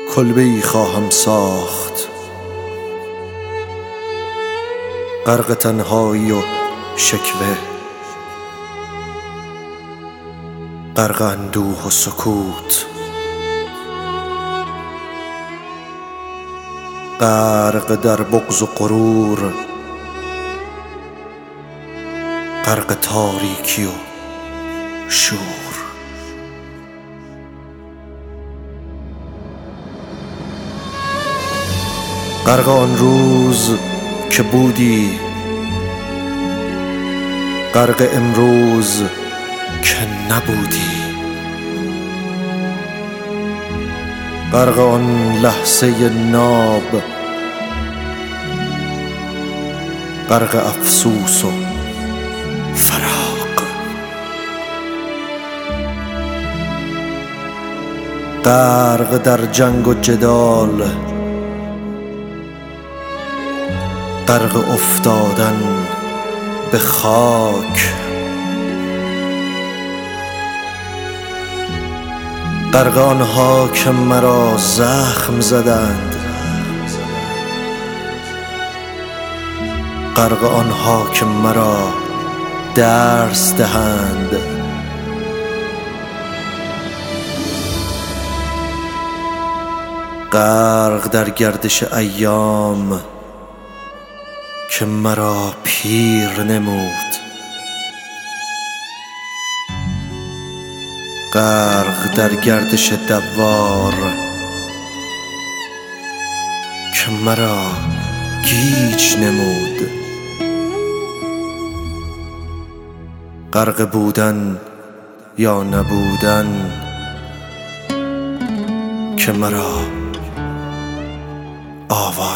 کلبه‌ای خواهم ساخت، غرق تنهایی و شکوه، غرق اندوه و سکوت، غرق در بغض و غرور، غرق تاریکی و شور. غرق آن روز که بودی، غرق امروز که نبودی، غرق آن لحظه ناب، غرق افسوس و فراق، غرق در جنگ و جدال، غرق افتادن به خاک، غرق آنها که مرا زخم زدند، غرق آنها که مرا درس دهند، غرق در گردش ایام که مرا پیر نمود، غرق در گردش دوار که مرا گیج نمود، غرق بودن یا نبودن که مرا آواز